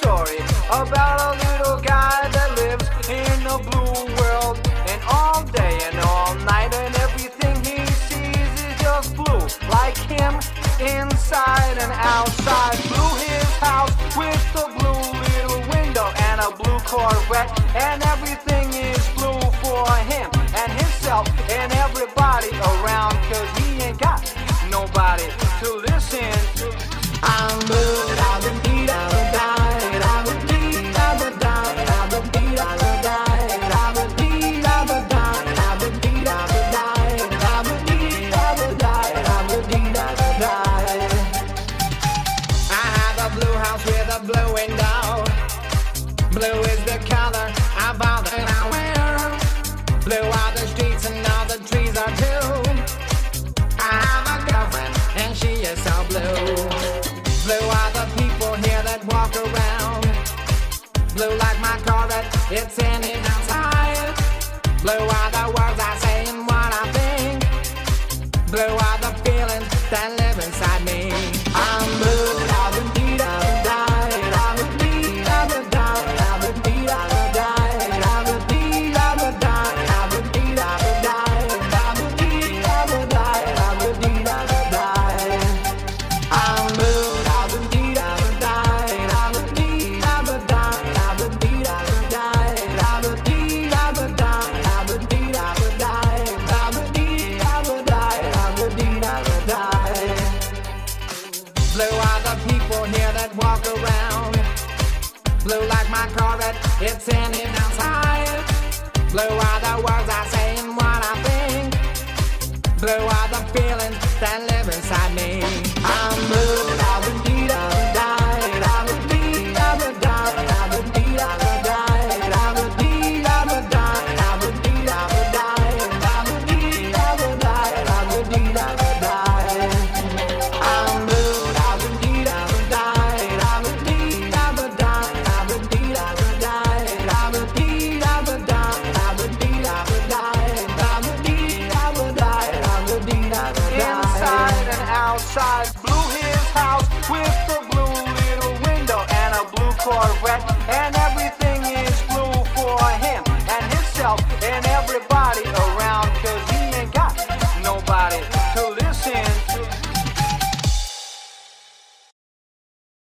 story about a little guy that lives in a blue world. And all day and all night and everything he sees is just blue. Like him, inside and outside. Blue his house with a blue little window and a blue Corvette. And everything is blue for him and himself and everybody around. Cause he ain't got nobody to listen to. I'm blue, I'm a beat, I'm a died, I'm a beat, I'm a died, I'm a beat, I'm a died, I'm a beat, I'm a died, I'm a beat, I'm a died, I'm a beat, I'm a died, I'm a beat, I'm a died. I have a blue house with a blue window. Blue is the color of all that I wear. Blue are the streets and all the trees are too. I have a girlfriend and she is so blue. Blue are the people here that walk around. Blue like my Corvette, it's in and outside. Blue are the words I say and what I think. Blue are the feelings that live inside me. I'm blue, I'm indeed, I'm died, I'm indeed, I'm a died, I'm indeed, I'm a died, I'm indeed, I'm a died, I'm indeed, I'm a died, I'm indeed, I'm a died, I'm indeed, I'm a died. I'm blue, I'm indeed, I'm a died, I'm indeed, I'm a died, I'm indeed, I'm a died, I'm indeed, I'm a died, I'm indeed, I'm a died, I'm indeed, I'm a died, I'm indeed, I'm a died. Blue are the people here that walk around. Blue like my Corvette, it's in and outside. Blue are the words I say and what I think. Blue are the feelings that live inside me. I'm blue.